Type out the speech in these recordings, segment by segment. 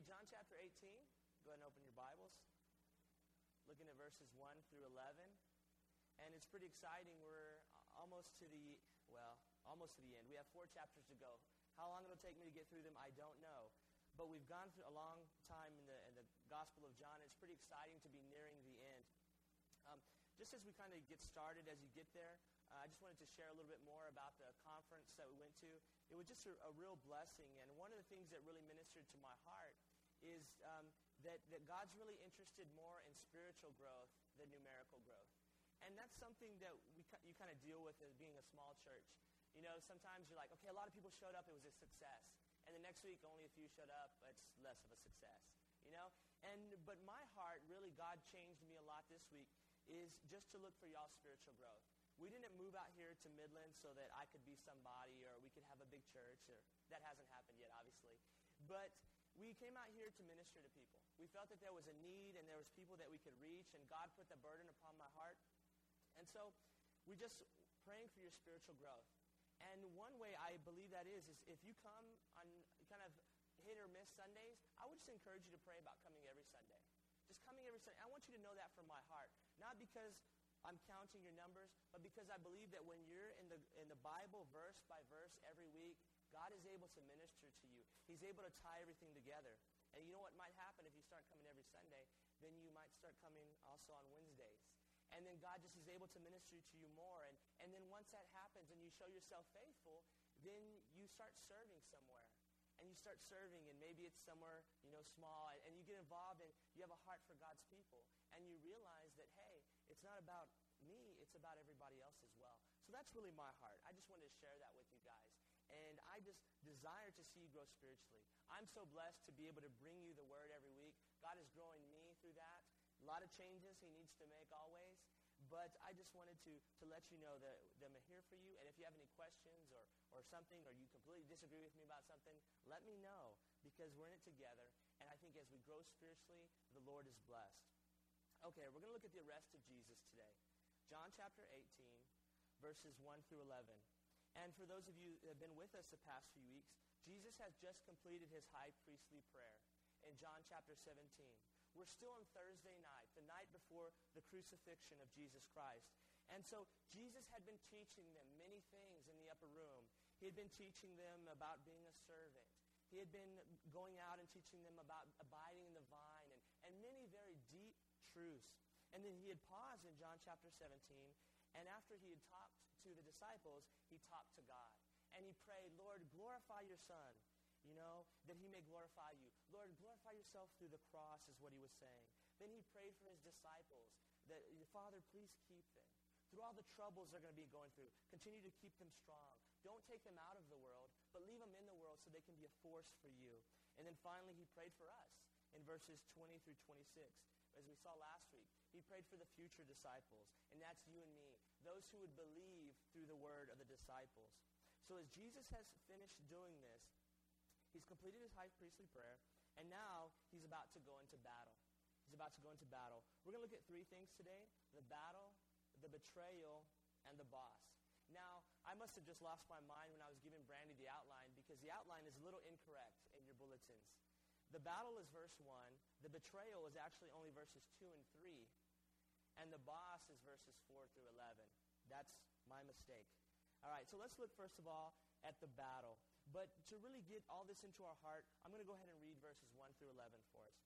Okay, John chapter 18. Go ahead and open your Bibles. Looking at verses 1 through 11. And it's pretty exciting. We're almost to the end. We have 4 chapters to go. How long it'll take me to get through them, I don't know. But we've gone through a long time in the Gospel of John. It's pretty exciting to be nearing the end. Just as we kind of get started, as you get there, I just wanted to share a little bit more about the conference that we went to. It was just a real blessing. And one of the things that really ministered to my heart is that God's really interested more in spiritual growth than numerical growth. And that's something that you kind of deal with as being a small church. You know, sometimes you're like, okay, a lot of people showed up, it was a success. And the next week, only a few showed up, it's less of a success, you know? But my heart, really, God changed me a lot this week, is just to look for y'all's spiritual growth. We didn't move out here to Midland so that I could be somebody or we could have a big church. That hasn't happened yet, obviously. But we came out here to minister to people. We felt that there was a need and there was people that we could reach, and God put the burden upon my heart. And so we're just praying for your spiritual growth. And one way I believe that is if you come on kind of hit or miss Sundays, I would just encourage you to pray about coming every Sunday. Just coming every Sunday. I want you to know that from my heart. Not because I'm counting your numbers, but because I believe that when you're in the Bible verse by verse every week, God is able to minister to you. He's able to tie everything together. And you know what might happen if you start coming every Sunday? Then you might start coming also on Wednesdays. And then God just is able to minister to you more. And then once that happens and you show yourself faithful, then you start serving somewhere. And you start serving, and maybe it's somewhere, small, and you get involved, and you have a heart for God's people. And you realize that, hey, it's not about me, it's about everybody else as well. So that's really my heart. I just wanted to share that with you guys. And I just desire to see you grow spiritually. I'm so blessed to be able to bring you the word every week. God is growing me through that. A lot of changes he needs to make always. But I just wanted to let you know that I'm here for you. And if you have any questions or something, or you completely disagree with me about something, let me know, because we're in it together. And I think as we grow spiritually, the Lord is blessed. Okay, we're going to look at the arrest of Jesus today. John chapter 18, verses 1 through 11. And for those of you that have been with us the past few weeks, Jesus has just completed his high priestly prayer in John chapter 17. We're still on Thursday night, the night before the crucifixion of Jesus Christ. And so Jesus had been teaching them many things in the upper room. He had been teaching them about being a servant. He had been going out and teaching them about abiding in the vine and many very deep truths. And then he had paused in John chapter 17, and after he had talked to the disciples, he talked to God. And he prayed, Lord, glorify your Son, that he may glorify you. Lord, glorify yourself through the cross is what he was saying. Then he prayed for his disciples that, Father, please keep them. Through all the troubles they're going to be going through, continue to keep them strong. Don't take them out of the world, but leave them in the world so they can be a force for you. And then finally he prayed for us in verses 20 through 26. As we saw last week, he prayed for the future disciples, and that's you and me, those who would believe through the word of the disciples. So as Jesus has finished doing this, he's completed his high priestly prayer, and now he's about to go into battle. He's about to go into battle. We're going to look at 3 things today: the battle, the betrayal, and the boss. Now, I must have just lost my mind when I was giving Brandy the outline, because the outline is a little incorrect in your bulletins. The battle is verse 1. The betrayal is actually only verses 2 and 3. And the boss is verses 4 through 11. That's my mistake. All right, so let's look first of all at the battle. But to really get all this into our heart, I'm going to go ahead and read verses 1 through 11 for us.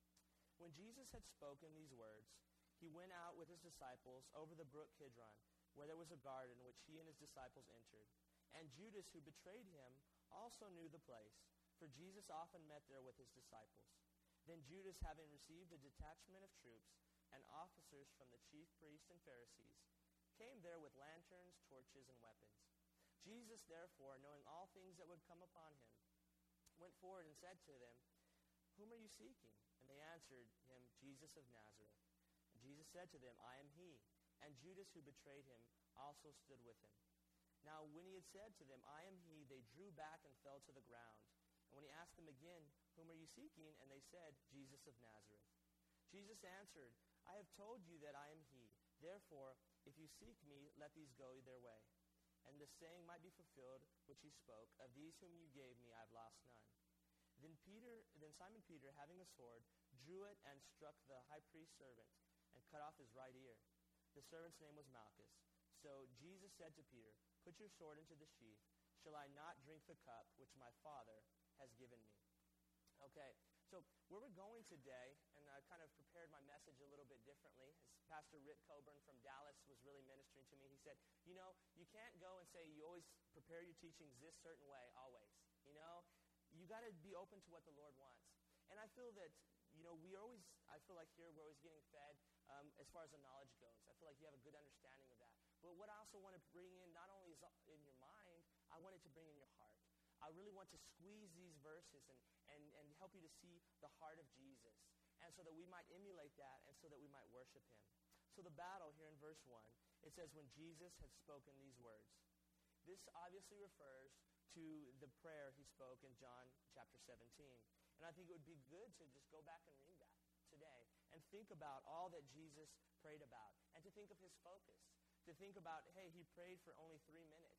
When Jesus had spoken these words, he went out with his disciples over the brook Kidron, where there was a garden which he and his disciples entered. And Judas, who betrayed him, also knew the place, for Jesus often met there with his disciples. Then Judas, having received a detachment of troops and officers from the chief priests and Pharisees, came there with lanterns, torches, and weapons. Jesus, therefore, knowing all things that would come upon him, went forward and said to them, Whom are you seeking? And they answered him, Jesus of Nazareth. And Jesus said to them, I am he. And Judas, who betrayed him, also stood with him. Now when he had said to them, I am he, they drew back and fell to the ground. And when he asked them again, Whom are you seeking? And they said, Jesus of Nazareth. Jesus answered, I have told you that I am he. Therefore, if you seek me, let these go their way. And the saying might be fulfilled, which he spoke, Of these whom you gave me, I have lost none. Then Simon Peter, having a sword, drew it and struck the high priest's servant and cut off his right ear. The servant's name was Malchus. So Jesus said to Peter, "Put your sword into the sheath. Shall I not drink the cup which my Father has given me?" Okay, so where we're going today, and I kind of prepared my message a little bit differently, as Pastor Rick Coburn from Dallas was really ministering to me. He said, you can't go and say you always prepare your teachings this certain way, always. You got to be open to what the Lord wants. And I feel that, I feel like here we're always getting fed as far as the knowledge goes. I feel like you have a good understanding of that. But what I also want to bring in, not only is in your mind, I want it to bring in your heart. I really want to squeeze these verses and help you to see the heart of Jesus, and so that we might emulate that and so that we might worship him. So the battle here in verse 1, it says, when Jesus had spoken these words. This obviously refers to the prayer he spoke in John chapter 17. And I think it would be good to just go back and read that today and think about all that Jesus prayed about, and to think of his focus, to think about, hey, he prayed for only 3 minutes.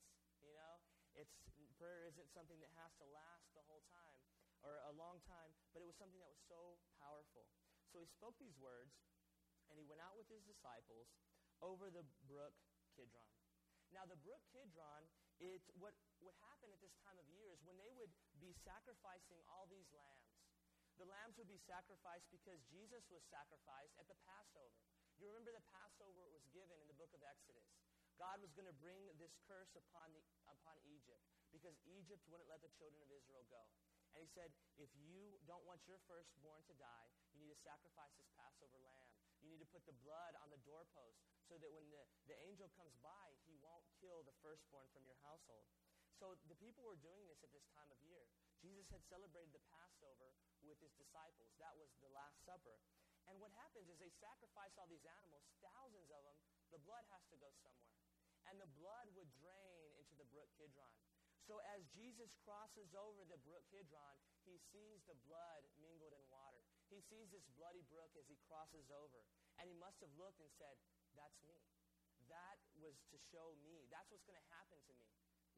Prayer isn't something that has to last the whole time or a long time, but it was something that was so powerful. So he spoke these words, and he went out with his disciples over the brook Kidron. Now, the brook Kidron, what would happen at this time of year is when they would be sacrificing all these lambs. The lambs would be sacrificed because Jesus was sacrificed at the Passover. You remember the Passover was given in the book of Exodus. God was going to bring this curse upon Egypt because Egypt wouldn't let the children of Israel go. And he said, if you don't want your firstborn to die, you need to sacrifice this Passover lamb. You need to put the blood on the doorpost so that when the angel comes by, he won't kill the firstborn from your household. So the people were doing this at this time of year. Jesus had celebrated the Passover with his disciples. That was the Last Supper. And what happens is they sacrifice all these animals, thousands of them. The blood has to go somewhere. And the blood would drain into the brook Kidron. So as Jesus crosses over the brook Kidron, he sees the blood mingled in water. He sees this bloody brook as he crosses over. And he must have looked and said, that's me. That was to show me. That's what's going to happen to me.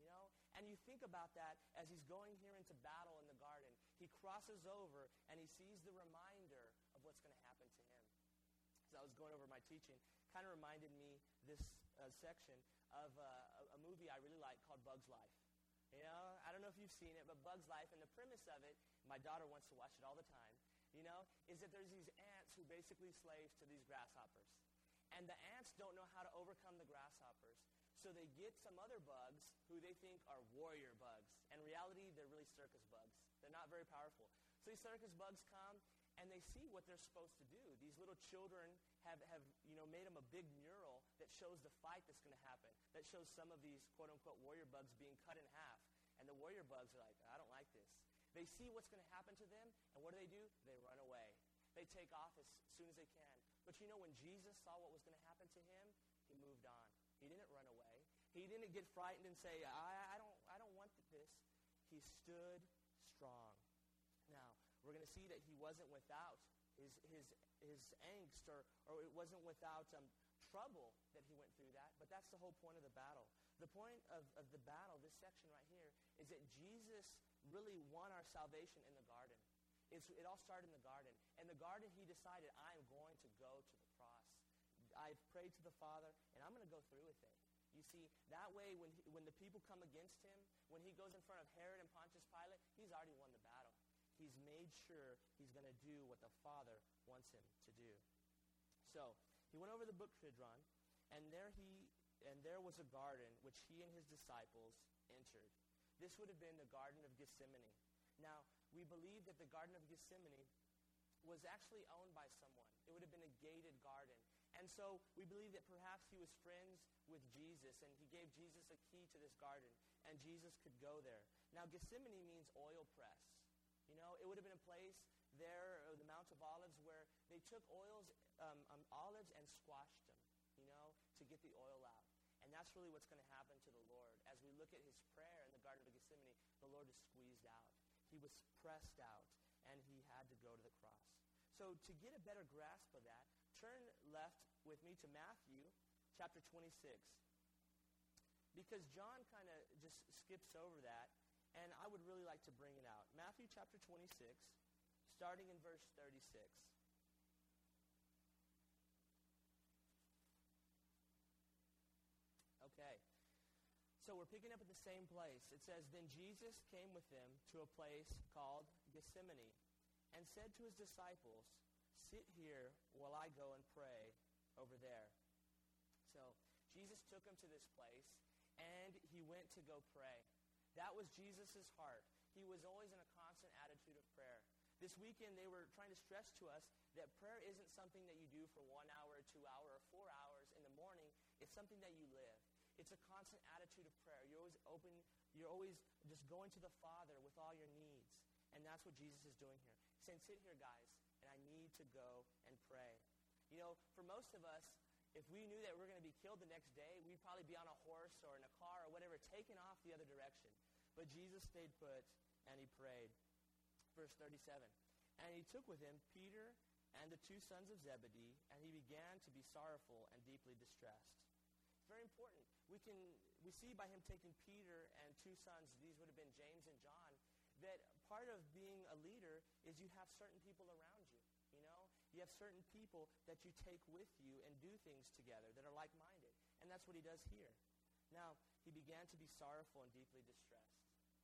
And you think about that as he's going here into battle in the garden. He crosses over and he sees the reminder of what's going to happen to him. As I was going over my teaching, kind of reminded me this section of a movie I really like called Bug's Life. I don't know if you've seen it, but Bug's Life, and the premise of it, my daughter wants to watch it all the time, is that there's these ants who basically slave to these grasshoppers. And the ants don't know how to overcome the grasshoppers. So they get some other bugs who they think are warrior bugs. In reality, they're really circus bugs. They're not very powerful. So these circus bugs come, and they see what they're supposed to do. These little children have made them a big mural that shows the fight that's going to happen, that shows some of these quote-unquote warrior bugs being cut in half. And the warrior bugs are like, I don't like this. They see what's going to happen to them, and what do? They run away. They take off as soon as they can. But when Jesus saw what was going to happen to him, he moved on. He didn't run away. He didn't get frightened and say, I don't want this. He stood strong. Now, we're going to see that he wasn't without his angst, or it wasn't without trouble that he went through that, but that's the whole point of the battle. The point of the battle, this section right here, is that Jesus really won our salvation in the garden. It all started in the garden. In the garden, he decided, I am going to go to the cross. I've prayed to the Father, and I'm going to go through with it. You see, that way when the people come against him, when he goes in front of Herod and Pontius Pilate, he's already won the battle. He's made sure he's going to do what the Father wants him to do. So he went over the brook Kidron, and there was a garden which he and his disciples entered. This would have been the Garden of Gethsemane. Now, we believe that the Garden of Gethsemane was actually owned by someone. It would have been a gated garden. And so we believe that perhaps he was friends with Jesus, and he gave Jesus a key to this garden, and Jesus could go there. Now, Gethsemane means oil press. It would have been a place there, the Mount of Olives, where they took olives and squashed them, to get the oil out. And that's really what's going to happen to the Lord. As we look at his prayer in the Garden of Gethsemane, the Lord is squeezed out. He was pressed out, and he had to go to the cross. So to get a better grasp of that, turn left with me to Matthew chapter 26. Because John kind of just skips over that, and I would really like to bring it out. Matthew chapter 26, starting in verse 36. Okay, so we're picking up at the same place. It says, Then Jesus came with them to a place called Gethsemane and said to his disciples, Sit here while I go and pray over there. So Jesus took him to this place, and he went to go pray. That was Jesus' heart. He was always in a constant attitude of prayer. This weekend, they were trying to stress to us that prayer isn't something that you do for 1 hour, 2 hours, or 4 hours in the morning. It's something that you live. It's a constant attitude of prayer. You're always open. You're always just going to the Father with all your needs. And that's what Jesus is doing here. He's saying, sit here, guys, and I need to go and pray. You know, for most of us, if we knew that we were going to be killed the next day, we'd probably be on a horse or in a car or whatever, taken off the other direction. But Jesus stayed put, and he prayed. Verse 37, And he took with him Peter and the 2 sons of Zebedee, and he began to be sorrowful and deeply distressed. It's very important. We see by him taking Peter and 2 sons, these would have been James and John, that part of being a leader is you have certain people around you. You know, you have certain people that you take with you and do things together that are like-minded. And that's what he does here. Now, he began to be sorrowful and deeply distressed.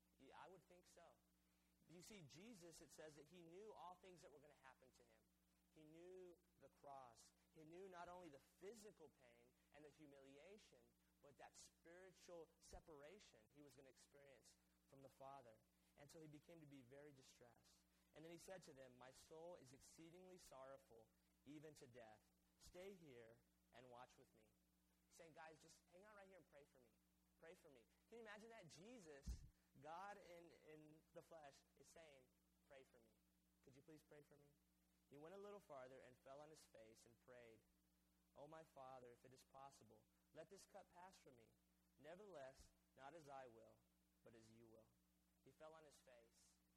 I would think so. You see, Jesus, it says that he knew all things that were going to happen to him. He knew the cross. He knew not only the physical pain and the humiliation, but that spiritual separation he was going to experience from the Father. And so he became to be very distressed. And then he said to them, My soul is exceedingly sorrowful, even to death. Stay here and watch with me. He's saying, guys, just hang on right here and pray for me. Pray for me. Can you imagine that? Jesus, God in the flesh, is saying, pray for me. Could you please pray for me? He went a little farther and fell on his face and prayed, Oh, my Father, if it is possible, let this cup pass from me. Nevertheless, not as I will, but as you will. He fell on his face.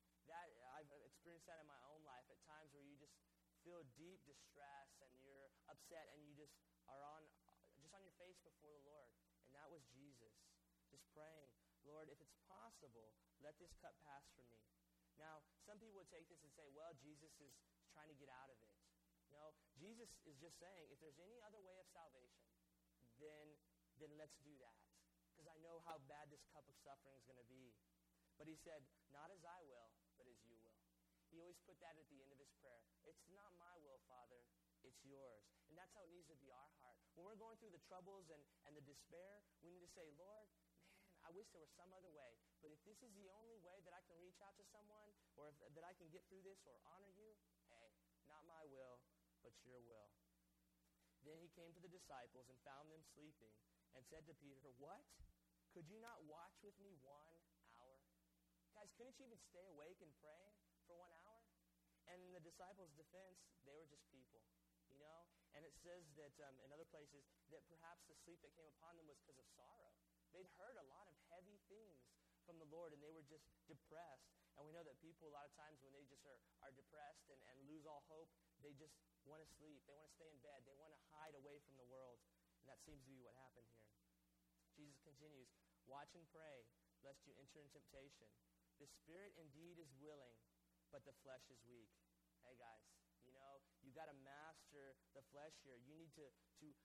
I've experienced that in my own life at times where you just feel deep distress and you're upset and you just are on your face before the Lord. And that was Jesus, just praying, Lord, if it's possible, let this cup pass from me. Now, some people would take this and say, well, Jesus is trying to get out of it. No, Jesus is just saying, if there's any other way of salvation, then let's do that. Because I know how bad this cup of suffering is going to be. But he said, not as I will, but as you will. He always put that at the end of his prayer. It's not my will, Father, it's yours. And that's how it needs to be our heart. When we're going through the troubles and the despair, we need to say, Lord, man, I wish there was some other way. But if this is the only way that I can reach out to someone, or that I can get through this or honor you, hey, not my will, but your will. Then he came to the disciples and found them sleeping and said to Peter, What? Could you not watch with me 1 hour? Guys, couldn't you even stay awake and pray for 1 hour? And in the disciples' defense, they were just people, you know? And it says that in other places that perhaps the sleep that came upon them was because of sorrow. They'd heard a lot of heavy things from the Lord, and they were just depressed. And we know that people, a lot of times, when they just are depressed and lose all hope, they just want to sleep. They want to stay in bed. They want to hide away from the world. And that seems to be what happened here. Jesus continues, Watch and pray, lest you enter in temptation. The spirit indeed is willing, but the flesh is weak. Hey, guys, you know, you got to master the flesh here. You need to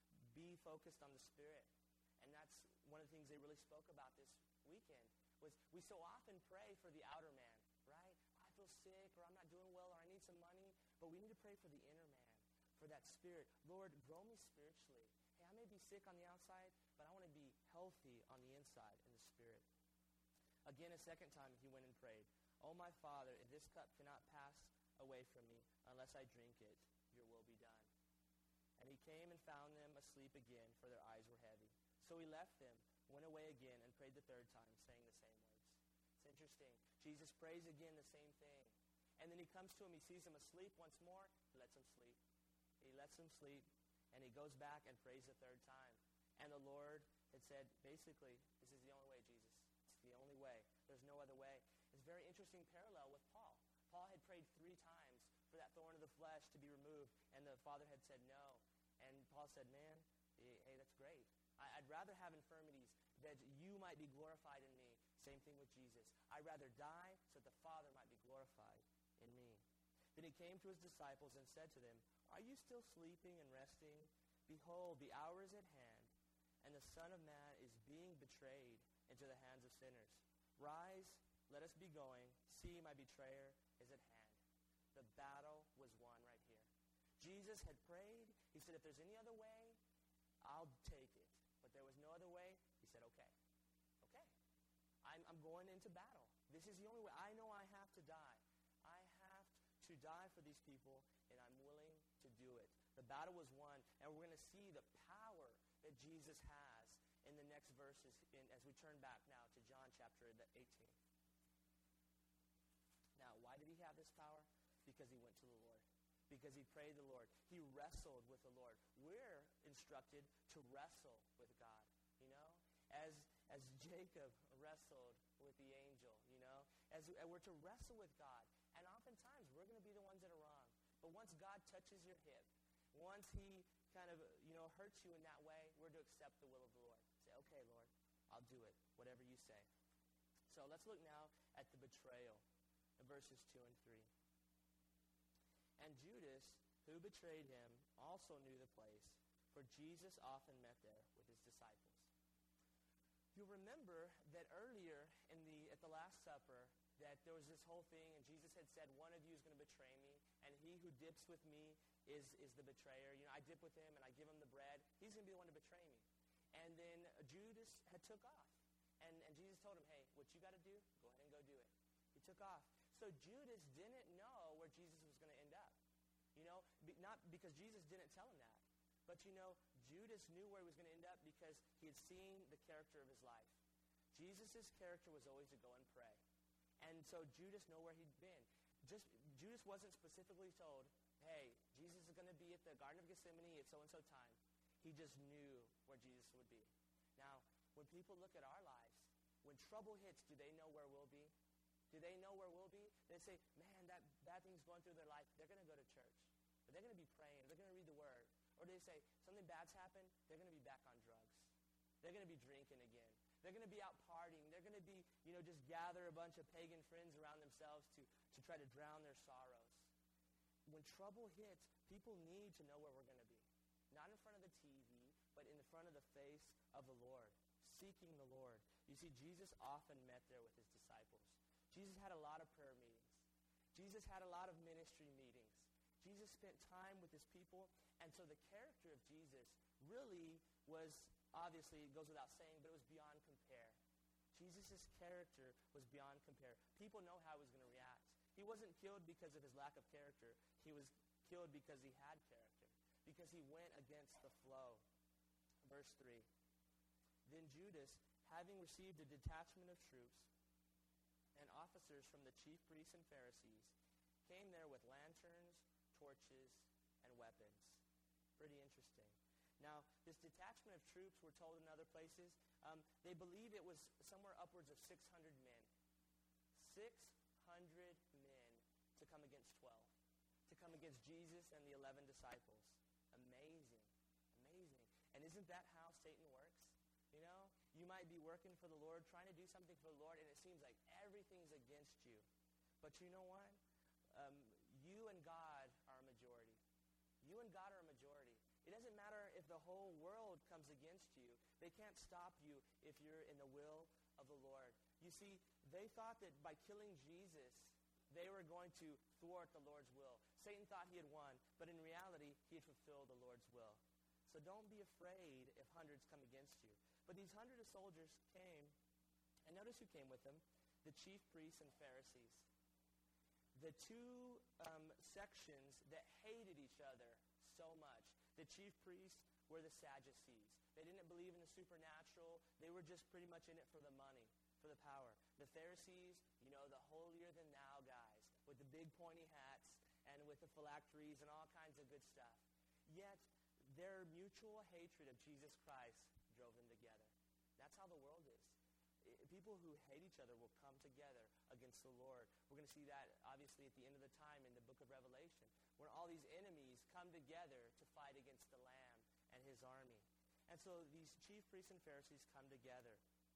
be focused on the spirit. And that's one of the things they really spoke about this weekend, was we so often pray for the outer man, right? I feel sick, or I'm not doing well, or I need some money. But we need to pray for the inner man, for that spirit. Lord, grow me spiritually. Hey, I may be sick on the outside, but I want to be healthy on the inside in the spirit. Again, a second time, he went and prayed, Oh, my Father, if this cup cannot pass away from me unless I drink it, your will be done. And he came and found them asleep again, for their eyes were heavy. So he left them, went away again, and prayed the third time, saying the same words. It's interesting. Jesus prays again the same thing. And then he comes to him, he sees him asleep once more, he lets him sleep. He lets him sleep, and he goes back and prays the third time. And the Lord had said, basically, this is the only way, Jesus. It's the only way. There's no other way. It's a very interesting parallel with Paul. Paul had prayed 3 times for that thorn of the flesh to be removed, and the Father had said no. And Paul said, hey, that's great. I'd rather have infirmities that you might be glorified in me Same thing with Jesus. I'd rather die so that the Father might be glorified in me. Then he came to his disciples and said to them, are you still sleeping and resting? Behold, the hour is at hand, and the Son of Man is being betrayed into the hands of sinners. Rise, let us be going. See, my betrayer is at hand. The battle was won right here. Jesus had prayed. He said, if there's any other way, I'll take it. But there was no other way. He said, okay. I'm going into battle. This is the only way. I know I have to die. I have to die for these people, and I'm willing to do it. The battle was won, and we're going to see the power that Jesus has in the next verses as we turn back now to John chapter 18. Now, why did he have this power? Because he went to the Lord. Because he prayed the Lord. He wrestled with the Lord. We're instructed to wrestle with God, you know? As Jacob wrestled with the angel, you know? As we're to wrestle with God. And oftentimes, we're going to be the ones that are wrong. But once God touches your hip, once he kind of, hurts you in that way, we're to accept the will of the Lord. Say, okay, Lord, I'll do it, whatever you say. So let's look now at the betrayal in verses 2 and 3. And Judas, who betrayed him, also knew the place, for Jesus often met there with his disciples. You'll remember that earlier at the Last Supper, that there was this whole thing, and Jesus had said, one of you is going to betray me, and he who dips with me is the betrayer. I dip with him, and I give him the bread. He's going to be the one to betray me. And then Judas had took off. And Jesus told him, hey, what you got to do, go ahead and go do it. He took off. So Judas didn't know where Jesus was going to end up. Not because Jesus didn't tell him that. But Judas knew where he was going to end up because he had seen the character of his life. Jesus' character was always to go and pray. And so Judas knew where he'd been. Judas wasn't specifically told, hey, Jesus is going to be at the Garden of Gethsemane at so-and-so time. He just knew where Jesus would be. Now, when people look at our lives, when trouble hits, do they know where we'll be? Do they know where we'll be? They say, man, that bad thing's going through their life. They're going to go to church. Or they're going to be praying. Or they're going to read the Word. Or they say, something bad's happened. They're going to be back on drugs. They're going to be drinking again. They're going to be out partying. They're going to be, just gather a bunch of pagan friends around themselves to try to drown their sorrows. When trouble hits, people need to know where we're going to be. Not in front of the TV, but in front of the face of the Lord, seeking the Lord. You see, Jesus often met there with his disciples. Jesus had a lot of prayer meetings. Jesus had a lot of ministry meetings. Jesus spent time with his people, and so the character of Jesus really was, obviously, it goes without saying, but it was beyond compare. Jesus' character was beyond compare. People know how he was going to react. He wasn't killed because of his lack of character. He was killed because he had character, because he went against the flow. Verse 3, then Judas, having received a detachment of troops and officers from the chief priests and Pharisees, came there with lanterns, torches, and weapons. Pretty interesting. Now, this detachment of troops, we're told in other places, they believe it was somewhere upwards of 600 men. 600 men to come against 12. To come against Jesus and the 11 disciples. Amazing. Amazing. And isn't that how Satan works? You might be working for the Lord, trying to do something for the Lord, and it seems like everything's against you. But you know what? You and God are a majority. You and God are a majority. It doesn't matter if the whole world comes against you. They can't stop you if you're in the will of the Lord. You see, they thought that by killing Jesus, they were going to thwart the Lord's will. Satan thought he had won, but in reality, he had fulfilled the Lord's will. So don't be afraid if hundreds come against you. But these hundred of soldiers came, and notice who came with them, the chief priests and Pharisees. The two sections that hated each other so much. The chief priests were the Sadducees. They didn't believe in the supernatural. They were just pretty much in it for the money, for the power. The Pharisees, the holier-than-thou guys with the big pointy hats and with the phylacteries and all kinds of good stuff. Yet, their mutual hatred of Jesus Christ drove them together. That's how the world is. People who hate each other will come together against the Lord. We're going to see that, obviously, at the end of the time in the book of Revelation, when all these enemies come together to fight against the Lamb and his army. And so these chief priests and Pharisees come together.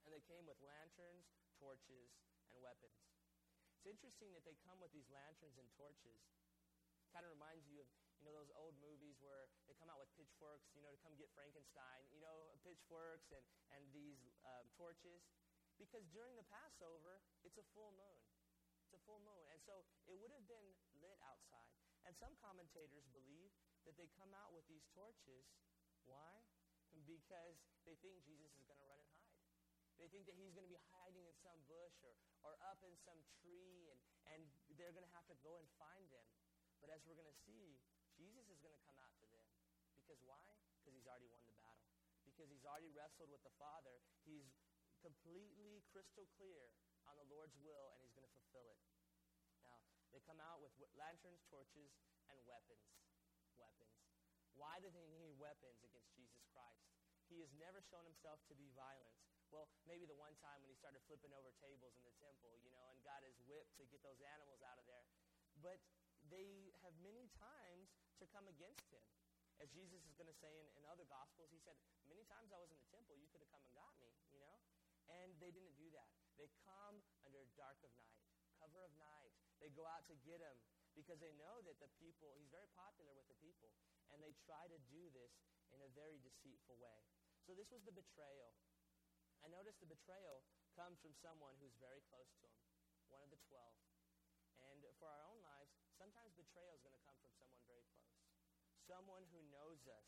And they came with lanterns, torches, and weapons. It's interesting that they come with these lanterns and torches. Kind of reminds you of, those old movies where they come out with pitchforks, to come get Frankenstein, pitchforks and these torches. Because during the Passover, it's a full moon. It's a full moon. And so it would have been lit outside. And some commentators believe that they come out with these torches. Why? Because they think Jesus is going to run and hide. They think that he's going to be hiding in some bush or up in some tree, and they're going to have to go and find him. But as we're going to see, Jesus is going to come out to them. Because why? Because he's already won the battle. Because he's already wrestled with the Father. He's completely crystal clear on the Lord's will, and he's going to fulfill it. Now, they come out with lanterns, torches, and weapons. Weapons. Why do they need weapons against Jesus Christ? He has never shown himself to be violent. Well, maybe the one time when he started flipping over tables in the temple, and got his whip to get those animals out of there. But they have many times to come against him. As Jesus is going to say in other Gospels, he said, many times I was in the temple, you could have come and got me, And they didn't do that. They come under dark of night, cover of night. They go out to get him because they know that the people, he's very popular with the people, and they try to do this in a very deceitful way. So this was the betrayal. I notice the betrayal comes from someone who's very close to him, one of the 12. And for our own lives, sometimes betrayal is going to come from someone very close. Someone who knows us,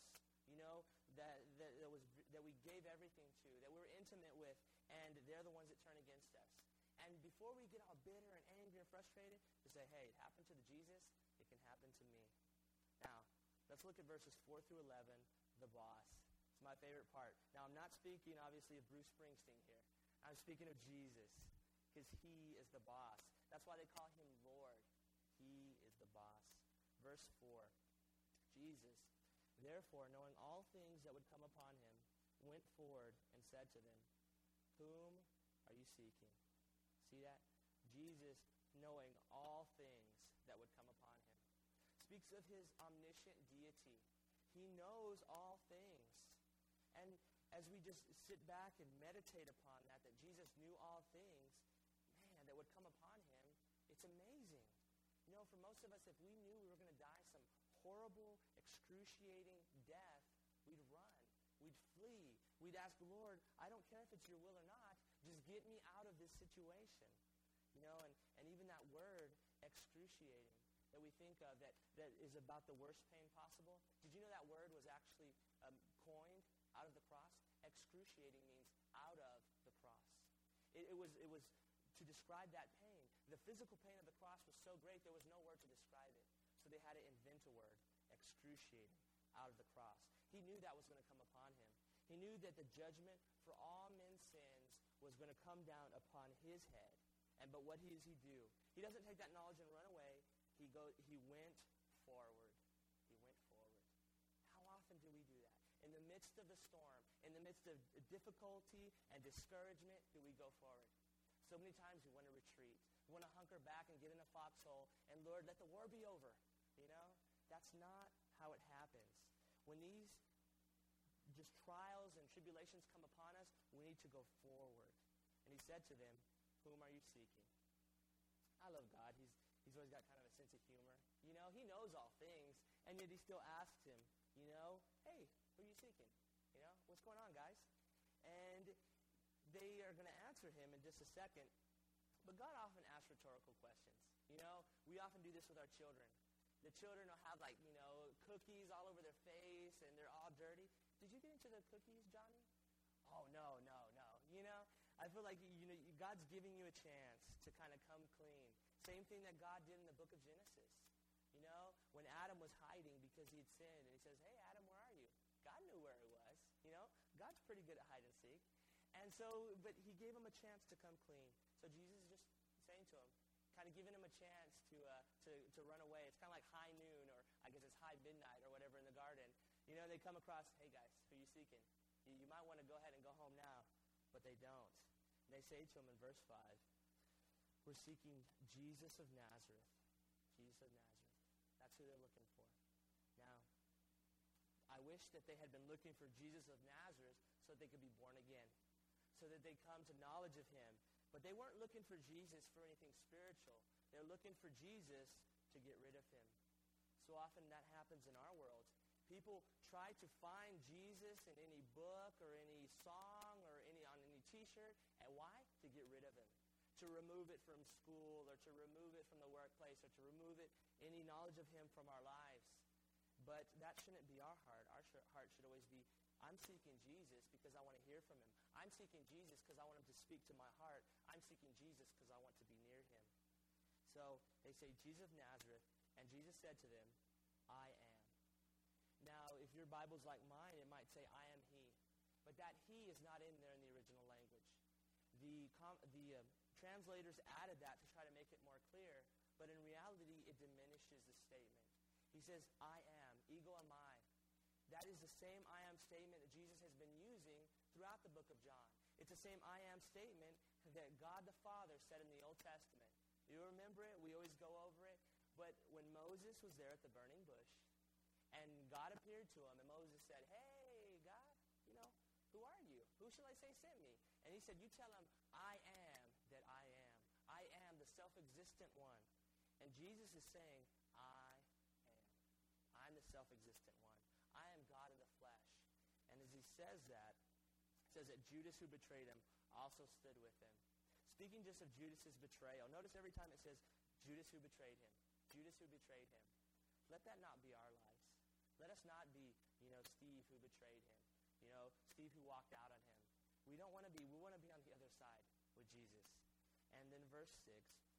that we gave everything to, that we're intimate with, and they're the ones that turn against us. And before we get all bitter and angry and frustrated, to say, hey, it happened to the Jesus, it can happen to me. Now, let's look at verses 4 through 11, the boss. It's my favorite part. Now, I'm not speaking, obviously, of Bruce Springsteen here. I'm speaking of Jesus, because he is the boss. That's why they call him Lord. He is the boss. Verse 4, Jesus, therefore, knowing all things that would come upon him, went forward and said to them, whom are you seeking? See that? Jesus, knowing all things that would come upon him, speaks of his omniscient deity. He knows all things. And as we just sit back and meditate upon that Jesus knew all things, man, that would come upon him, it's amazing. For most of us, if we knew we were going to die some horrible, excruciating death, we'd run. We'd flee. We'd ask, Lord, I don't care if it's your will or not, just get me out of this situation. And even that word, excruciating, that we think of, that is about the worst pain possible. Did you know that word was actually coined out of the cross? Excruciating means out of the cross. It was to describe that pain. The physical pain of the cross was so great, there was no word to describe it. So they had to invent a word, excruciating, out of the cross. He knew that was going to come upon him. He knew that the judgment for all men's sins was going to come down upon his head. But what does he do? He doesn't take that knowledge and run away. He went forward. He went forward. How often do we do that? In the midst of the storm, in the midst of difficulty and discouragement, do we go forward? So many times we want to retreat. We want to hunker back and get in a foxhole, and Lord, let the war be over. That's not how it happens. When these just trials and tribulations come upon us, we need to go forward. And he said to them, whom are you seeking? I love God. He's always got kind of a sense of humor. He knows all things, and yet he still asks him, hey, who are you seeking? What's going on, guys? And they are going to answer him in just a second. But God often asks rhetorical questions. We often do this with our children. The children will have, cookies all over their face, and they're all dirty. Did you get into the cookies, Johnny? Oh, no. I feel like, God's giving you a chance to kind of come clean. Same thing that God did in the book of Genesis. When Adam was hiding because he had sinned, and he says, hey, Adam, where are you? God knew where he was. God's pretty good at hide and seek. And so, but he gave him a chance to come clean. So Jesus is just saying to him, kind of giving him a chance to run away. It's kind of like high noon, or I guess it's high midnight or whatever in the garden. They come across, hey guys, who are you seeking? You might want to go ahead and go home now, but they don't. And they say to him in verse 5, we're seeking Jesus of Nazareth. Jesus of Nazareth. That's who they're looking for. Now, I wish that they had been looking for Jesus of Nazareth so that they could be born again. so that they come to knowledge of him. But they weren't looking for Jesus for anything spiritual. They're looking for Jesus to get rid of him. So often that happens in our world. People try to find Jesus in any book or any song or on any T-shirt. And why? To get rid of him. To remove it from school or to remove it from the workplace or to remove any knowledge of him from our lives. But that shouldn't be our heart. Our heart should always be, I'm seeking Jesus because I want to hear from him. I'm seeking Jesus because I want him to speak to my heart. I'm seeking Jesus because I want to be near him. So they say, Jesus of Nazareth, and Jesus said to them, I am. Now, if your Bible's like mine, it might say, I am he. But that he is not in there in the original language. The translators added that to try to make it more clear, but in reality, it diminishes the statement. He says, I am, ego eimi. That is the same I am statement that Jesus has been using throughout the book of John. It's the same I am statement that God the Father said in the Old Testament. You remember it? We always go over it. But when Moses was there at the burning bush, and God appeared to him, and Moses said, hey, God, who are you? Who shall I say sent me? And he said, you tell him, I am that I am. I am the self-existent one. And Jesus is saying, I am. I'm the self-existent one. I am God in the flesh. And as he says that, it says that Judas who betrayed him also stood with him. Speaking just of Judas's betrayal, notice every time it says Judas who betrayed him. Judas who betrayed him. Let that not be our lives. Let us not be, Steve who betrayed him. Steve who walked out on him. We want to be on the other side with Jesus. And then verse 6,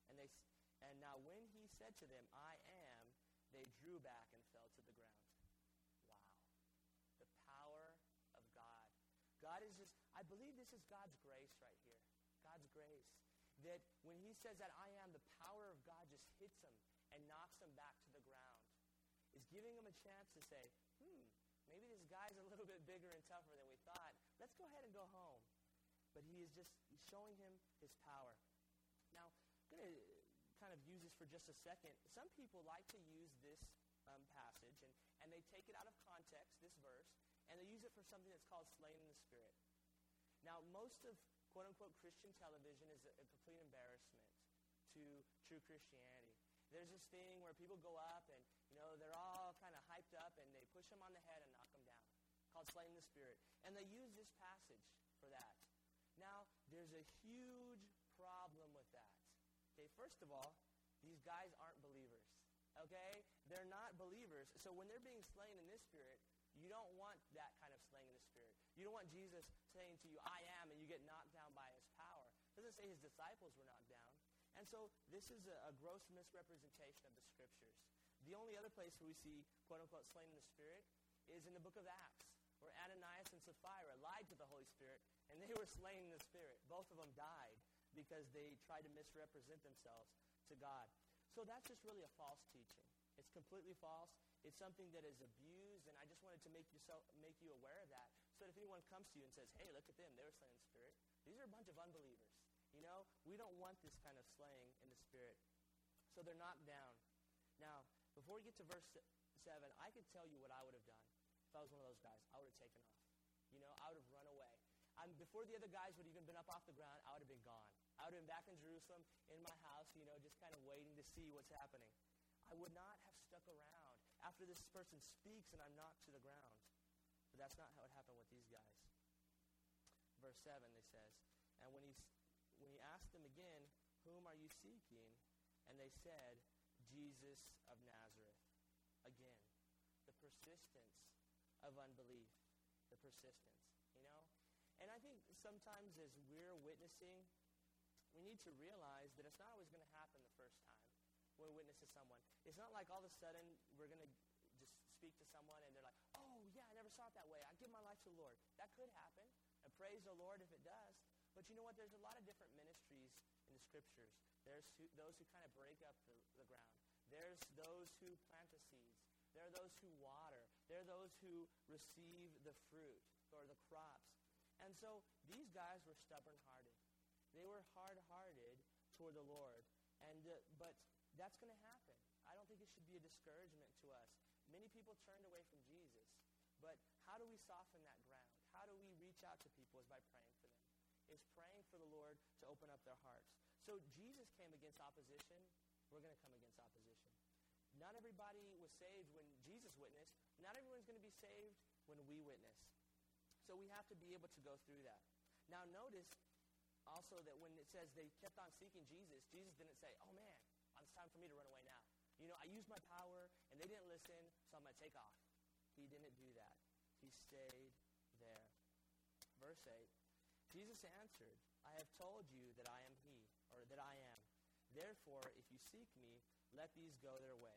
and now when he said to them, I am, they drew back and fell to the ground. Wow. The power of God. God is just, I believe this is God's grace right here. God's grace. That when he says that I am, the power of God just hits him and knocks him back to the ground. Is giving him a chance to say, maybe this guy's a little bit bigger and tougher than we thought. Let's go ahead and go home. But he is just showing him his power. Now, I'm going to kind of use this for just a second. Some people like to use this passage, and they take it out of context, this verse, and they use it for something that's called slain in the Spirit. Now, most of quote-unquote Christian television is a complete embarrassment to true Christianity. There's this thing where people go up and, they're all kind of hyped up and they push them on the head and knock them down, called slain in the Spirit. And they use this passage for that. Now, there's a huge problem with that. Okay, first of all, these guys aren't believers. Okay? They're not believers. So when they're being slain in this Spirit, you don't want that kind of slaying in the Spirit. You don't want Jesus saying to you, I am, and you get knocked down by his power. It doesn't say his disciples were knocked down. And so this is a gross misrepresentation of the Scriptures. The only other place where we see, quote-unquote, slain in the Spirit is in the book of Acts, where Ananias and Sapphira lied to the Holy Spirit, and they were slain in the Spirit. Both of them died because they tried to misrepresent themselves to God. So that's just really a false teaching. It's completely false. It's something that is abused, and I just wanted to make you aware of that, so that if anyone comes to you and says, hey, look at them, they were slain in the Spirit. These are a bunch of unbelievers. We don't want this kind of slaying in the Spirit. So they're knocked down. Now, before we get to verse 7, I could tell you what I would have done if I was one of those guys. I would have taken off. I would have run away. Before the other guys would have even been up off the ground, I would have been gone. I would have been back in Jerusalem, in my house, just kind of waiting to see what's happening. I would not have stuck around after this person speaks and I'm knocked to the ground. But that's not how it happened with these guys. Verse 7, it says, and when he asked them again, whom are you seeking? And they said, Jesus of Nazareth. Again, the persistence of unbelief. The persistence, And I think sometimes as we're witnessing, we need to realize that it's not always going to happen the first time when we witness to someone. It's not like all of a sudden we're going to just speak to someone and they're like, oh, yeah, I never saw it that way. I give my life to the Lord. That could happen. And praise the Lord if it does. But you know what? There's a lot of different ministries in the Scriptures. There's those who kind of break up the ground. There's those who plant the seeds. There are those who water. There are those who receive the fruit or the crops. And so these guys were stubborn-hearted. They were hard-hearted toward the Lord. But that's going to happen. I don't think it should be a discouragement to us. Many people turned away from Jesus. But how do we soften that ground? How do we reach out to people? Is by praying for them. is praying for the Lord to open up their hearts. So Jesus came against opposition. We're going to come against opposition. Not everybody was saved when Jesus witnessed. Not everyone's going to be saved when we witness. So we have to be able to go through that. Now notice also that when it says they kept on seeking Jesus, Jesus didn't say, oh man, it's time for me to run away now. You know, I used my power and they didn't listen, so I'm going to take off. He didn't do that. He stayed there. Verse 8, Jesus answered, I have told you that I am he, or that I am. Therefore, if you seek me, let these go their way.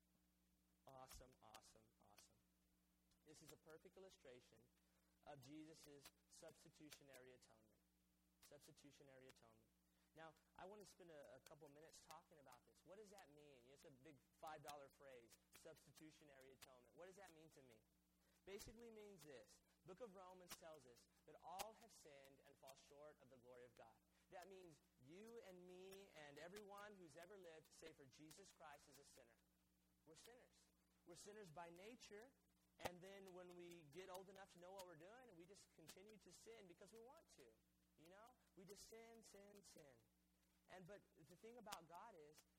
Awesome, awesome, awesome. This is a perfect illustration of Jesus' substitutionary atonement. Substitutionary atonement. Now, I want to spend a couple minutes talking about this. What does that mean? It's a big $5 phrase, substitutionary atonement. What does that mean to me? Basically means this. Book of Romans tells us that all have sinned and fall short of the glory of God. That means you and me and everyone who's ever lived, save for Jesus Christ, is a sinner. We're sinners. We're sinners by nature, and then when we get old enough to know what we're doing, we just continue to sin because we want to. You know? We just sin, sin, sin. But the thing about God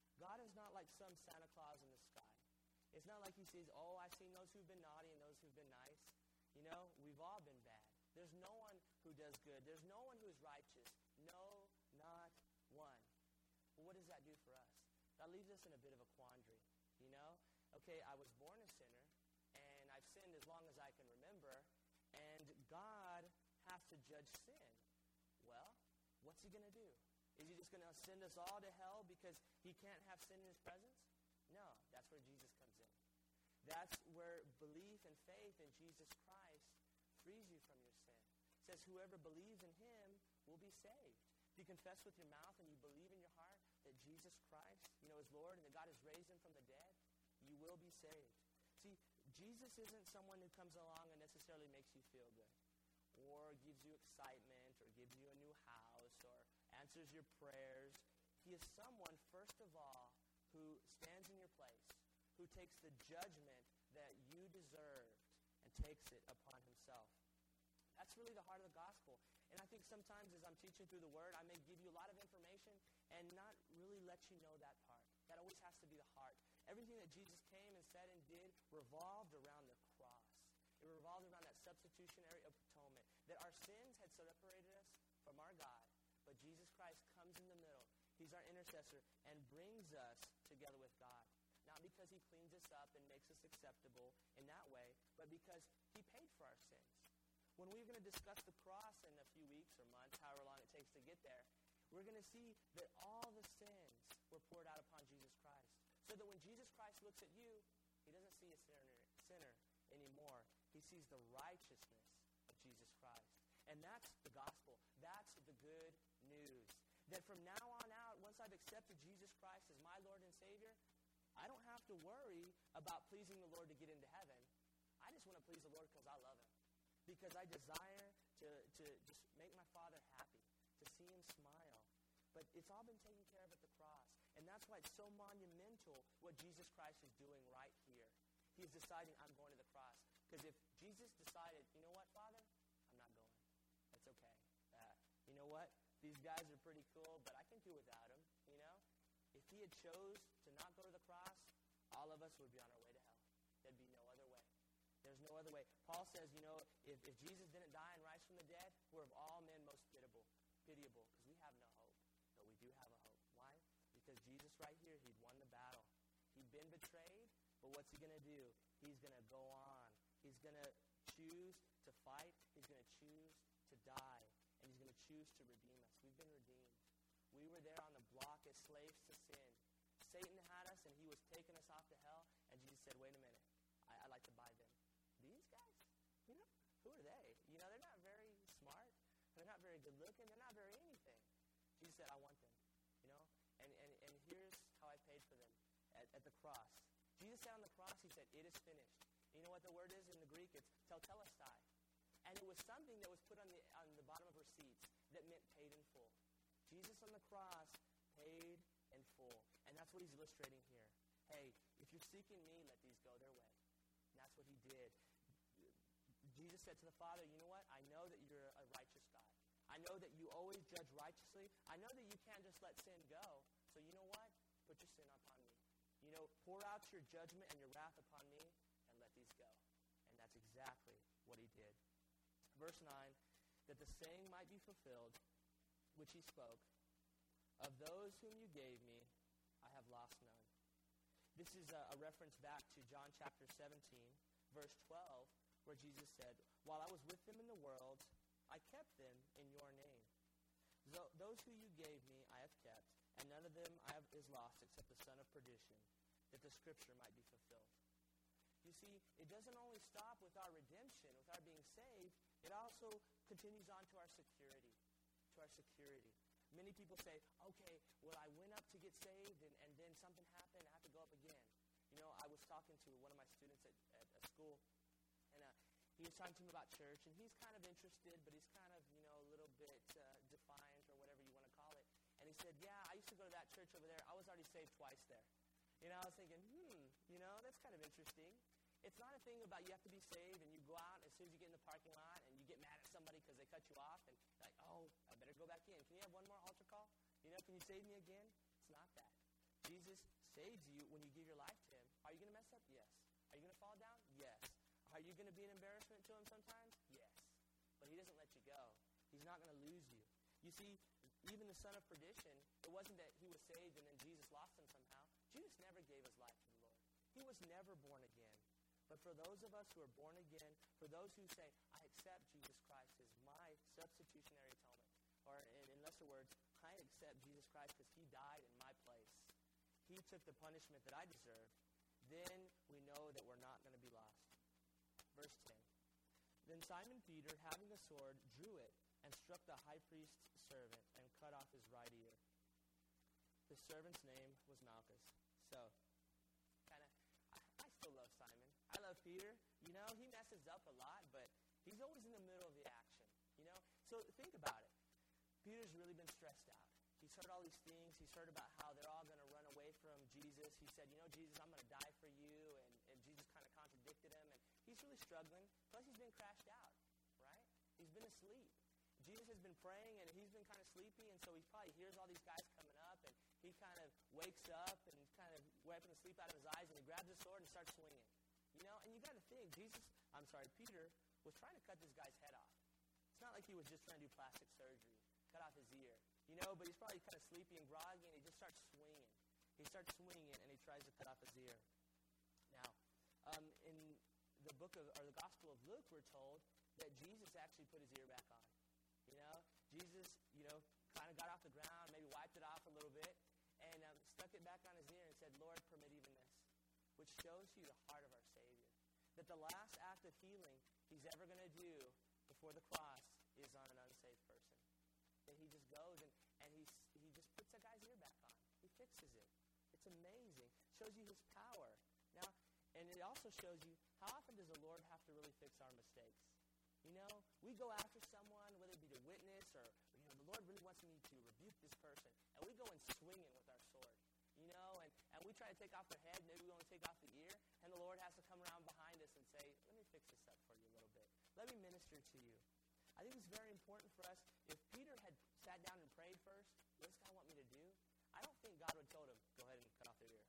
is not like some Santa Claus in the sky. It's not like he says, oh, I've seen those who've been naughty and those who've been nice. You know, we've all been bad. There's no one who does good. There's no one who is righteous. No, not one. Well, what does that do for us? That leaves us in a bit of a quandary, you know? Okay, I was born a sinner, and I've sinned as long as I can remember, and God has to judge sin. Well, what's he going to do? Is he just going to send us all to hell because he can't have sin in his presence? No, that's where Jesus comes in. That's where belief and faith in Jesus Christ frees you from your sin. It says whoever believes in him will be saved. If you confess with your mouth and you believe in your heart that Jesus Christ, is Lord and that God has raised him from the dead, you will be saved. See, Jesus isn't someone who comes along and necessarily makes you feel good or gives you excitement or gives you a new house or answers your prayers. He is someone, first of all, who stands in your place, who takes the judgment that you deserved and takes it upon himself. That's really the heart of the gospel. And I think sometimes as I'm teaching through the Word, I may give you a lot of information and not really let you know that part. That always has to be the heart. Everything that Jesus came and said and did revolved around the cross. It revolved around that substitutionary atonement, that our sins had separated us from our God, but Jesus Christ comes in the middle. He's our intercessor and brings us together with God. Not because he cleans us up and makes us acceptable in that way, but because he paid for our sins. When we're going to discuss the cross in a few weeks or months, however long it takes to get there, we're going to see that all the sins were poured out upon Jesus Christ. So that when Jesus Christ looks at you, he doesn't see a sinner anymore. He sees the righteousness of Jesus Christ. And that's the gospel. That's the good news. That from now on out, once I've accepted Jesus Christ as my Lord and Savior, I don't have to worry about pleasing the Lord to get into heaven. I just want to please the Lord because I love him. Because I desire to just make my Father happy, to see him smile. But it's all been taken care of at the cross. And that's why it's so monumental what Jesus Christ is doing right here. He is deciding, I'm going to the cross. Because if Jesus decided, you know what, Father? I'm not going. That's okay. You know what? These guys are pretty cool, but I can do without them, If he had chose to not go to the cross, all of us would be on our way to hell. There'd be no other way. There's no other way. Paul says, if Jesus didn't die and rise from the dead, we're of all men most pitiable, because we have no hope. But we do have a hope. Why? Because Jesus right here, he'd won the battle. He'd been betrayed, but what's he going to do? He's going to go on. He's going to choose to fight. He's going to choose to die. And he's going to choose to redeem us. We've been redeemed. We were there on the block as slaves to sin. Satan had us, and he was taking us off to hell. And Jesus said, wait a minute. I'd like to buy them. These guys? Who are they? They're not very smart. They're not very good looking. They're not very anything. Jesus said, I want them. And here's how I paid for them at the cross. Jesus said on the cross, he said, it is finished. You know what the word is in the Greek? It's tetelestai. And it was something that was put on the bottom of receipts that meant paid in full. Jesus on the cross paid in full. And that's what he's illustrating here. Hey, if you're seeking me, let these go their way. And that's what he did. Jesus said to the Father, you know what? I know that you're a righteous God. I know that you always judge righteously. I know that you can't just let sin go. So you know what? Put your sin upon me. Pour out your judgment and your wrath upon me and let these go. And that's exactly what he did. Verse 9, that the saying might be fulfilled, which he spoke, of those whom you gave me, I have lost none. This is a reference back to John chapter 17, verse 12, where Jesus said, while I was with them in the world, I kept them in your name. Those who you gave me I have kept, and none of them is lost except the son of perdition, that the scripture might be fulfilled. You see, it doesn't only stop with our redemption, with our being saved, it also continues on to our security. Many people say, okay, well, I went up to get saved, and then something happened, I have to go up again. I was talking to one of my students at a school, and he was talking to me about church, and he's kind of interested, but he's kind of, a little bit defiant or whatever you want to call it. And he said, yeah, I used to go to that church over there. I was already saved twice there. I was thinking, that's kind of interesting. It's not a thing about you have to be saved and you go out as soon as you get in the parking lot and you get mad at somebody because they cut you off and you're like, oh, I better go back in. Can you have one more altar call? Can you save me again? It's not that. Jesus saves you when you give your life to him. Are you going to mess up? Yes. Are you going to fall down? Yes. Are you going to be an embarrassment to him sometimes? Yes. But he doesn't let you go. He's not going to lose you. You see, even the son of perdition, it wasn't that he was saved and then Jesus lost him somehow. Jesus never gave his life to the Lord. He was never born again. But for those of us who are born again, for those who say, I accept Jesus Christ as my substitutionary atonement, or in lesser words, I accept Jesus Christ because he died in my place. He took the punishment that I deserved. Then we know that we're not going to be lost. Verse 10. Then Simon Peter, having a sword, drew it and struck the high priest's servant and cut off his right ear. The servant's name was Malchus. So, I still love Simon. I love Peter. He messes up a lot, but he's always in the middle of the action. So think about it. Peter's really been stressed out. He's heard all these things. He's heard about how they're all going to run away from Jesus. He said, Jesus, I'm going to die for you. And Jesus kind of contradicted him. And he's really struggling. Plus, he's been crashed out, right? He's been asleep. Jesus has been praying, and he's been kind of sleepy, and so he probably hears all these guys coming up, and he kind of wakes up and kind of wiping the sleep out of his eyes, and he grabs his sword and starts swinging. And you got to think, Peter was trying to cut this guy's head off. It's not like he was just trying to do plastic surgery, cut off his ear, but he's probably kind of sleepy and groggy, and he just starts swinging. He starts swinging, and he tries to cut off his ear. Now, in the Gospel of Luke, we're told that Jesus actually put his ear back on. Jesus, kind of got off the ground, maybe wiped it off a little bit, and stuck it back on his ear and said, Lord, permit even this, which shows you the heart of our Savior. That the last act of healing he's ever going to do before the cross is on an unsaved person. That he just goes and he just puts that guy's ear back on. He fixes it. It's amazing. Shows you his power. Now, and it also shows you how often does the Lord have to really fix our mistakes? We go after someone, whether it be to witness or, the Lord really wants me to rebuke this person. And we go and swing it with our sword, and we try to take off their head, maybe we want to take off the ear, and the Lord has to come around behind us and say, let me fix this up for you a little bit. Let me minister to you. I think it's very important for us. If Peter had sat down and prayed first, what does God want me to do? I don't think God would have told him, go ahead and cut off their ear.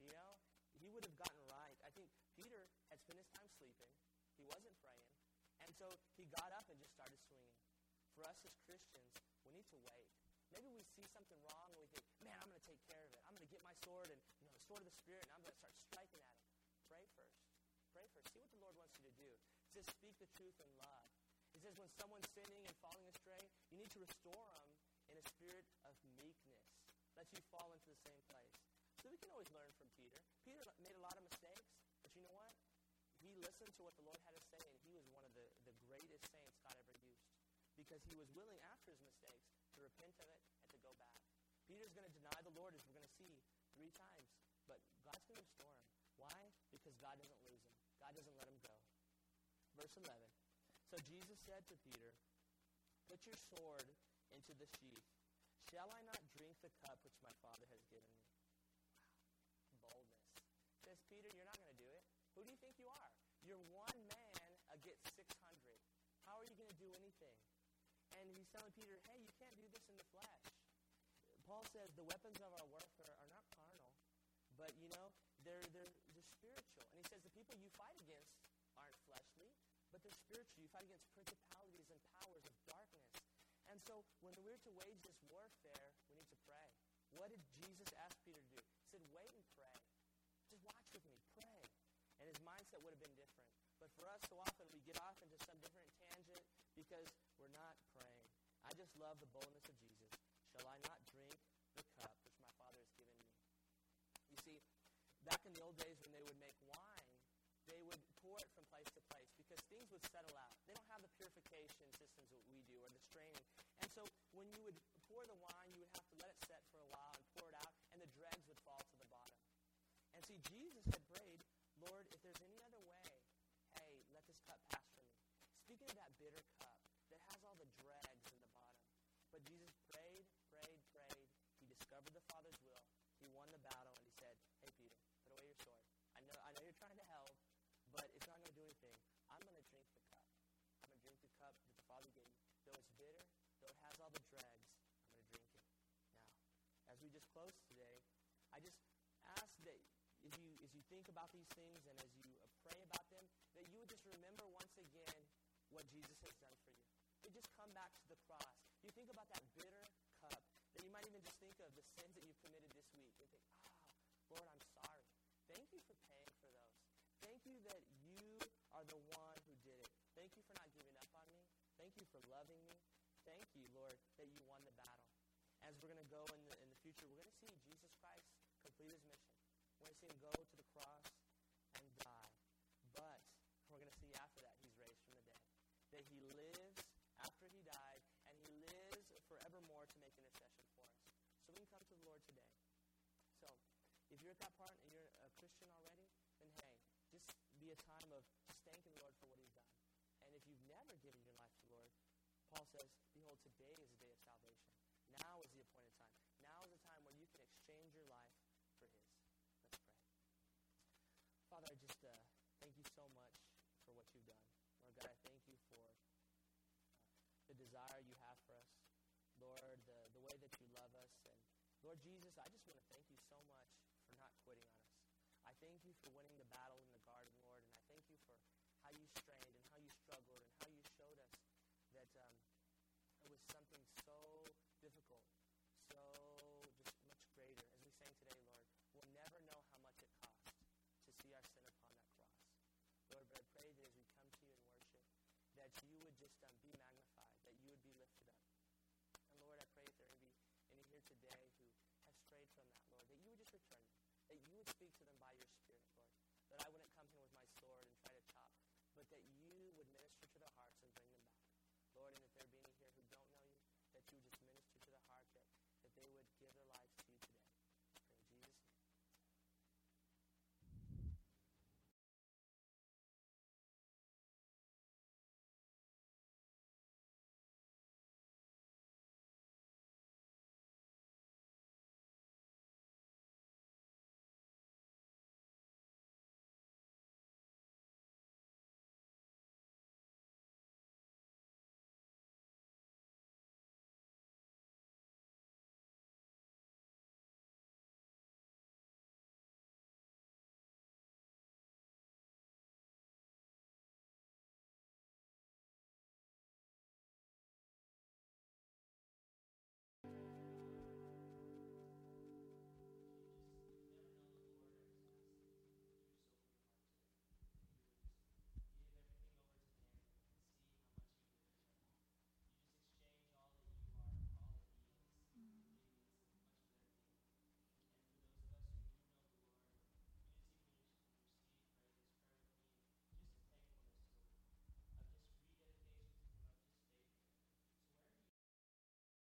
He would have gotten right. I think Peter had spent his time sleeping. He wasn't praying. And so he got up and just started swinging. For us as Christians, we need to wait. Maybe we see something wrong and we think, man, I'm going to take care of it. I'm going to get my sword and the sword of the Spirit, and I'm going to start striking at him. Pray first. Pray first. See what the Lord wants you to do. It says speak the truth in love. It says when someone's sinning and falling astray, you need to restore them in a spirit of meekness, lest you fall into the same place. So we can always learn from Peter. Peter made a lot of mistakes, but you know what? He listened to what the Lord had to say, and he was one of the greatest saints God ever used because he was willing after his mistakes to repent of it and to go back. Peter's going to deny the Lord, as we're going to see, 3 times, but God's going to restore him. Why? Because God doesn't lose him. God doesn't let him go. Verse 11. So Jesus said to Peter, put your sword into the sheath. Shall I not drink the cup which my Father has given me? Wow. Boldness. Says Peter, you're not going to do it. Who do you think you are? You're one man against 600. How are you going to do anything? And he's telling Peter, hey, you can't do this in the flesh. Paul says the weapons of our warfare are not carnal, but, they're spiritual. And he says the people you fight against aren't fleshly, but they're spiritual. You fight against principalities and powers of darkness. And so when we're to wage this warfare, we need to pray. What did Jesus ask Peter to do? He said, wait and pray. Just watch with me, pray. And his mindset would have been different. But for us, so often we get off into some different tangent because we're not praying. I just love the boldness of Jesus. Shall I not drink the cup which my Father has given me? You see, back in the old days when they would make wine, they would pour it from place to place because things would settle out. They don't have the purification systems that we do or the straining. And so when you would pour the wine, you would have to let it set for a while and pour it out, and the dregs would fall to the bottom. And see, Jesus had prayed, Lord, if there's any other way, hey, let this cup pass from me. Speaking of that bitter cup that has all the dregs in the bottom. But Jesus prayed, prayed, prayed. He discovered the Father's will. He won the battle, and he said, hey, Peter, put away your sword. I know you're trying to help, but it's not going to do anything. I'm going to drink the cup. I'm going to drink the cup that the Father gave me. Though it's bitter, though it has all the dregs, I'm going to drink it. Now, as we just close today, I just ask that as you think about these things and as you pray about them, that you would just remember once again what Jesus has done for you. You just come back to the cross. You think about that bitter cup, that you might even just think of the sins that you've committed this week and think, Lord, I'm sorry. Thank you for paying for those. Thank you that you are the one who did it. Thank you for not giving up on me. Thank you for loving me. Thank you, Lord, that you won the battle. As we're going to go in the future, we're going to see Jesus Christ complete his mission. We're going to see him go to the cross and die. But we're going to see after that he's raised from the dead. That he lives after he died, and he lives forevermore to make intercession for us. So we can come to the Lord today. So if you're at that part and you're a Christian already, then hey, just be a time of just thanking the Lord for what he's done. And if you've never given your life to the Lord, Paul says, behold, today is the day of salvation. Now is the appointed time. Now is the time where you can exchange your life for his. Let's pray. Father, I just thank you so much for what you've done. Lord God, I thank you for the desire you have for us. Lord, the way that you love us. And Lord Jesus, I just want to thank you so much for not quitting on us. I thank you for winning the battle in the garden, Lord, and I thank you for how you strained and how you struggled and how you showed us that it was something so difficult, so just much greater. As we sang today, Lord, we'll never know how much it cost to see our sin upon that cross. Lord, but I pray that as we come to you in worship, that you would just be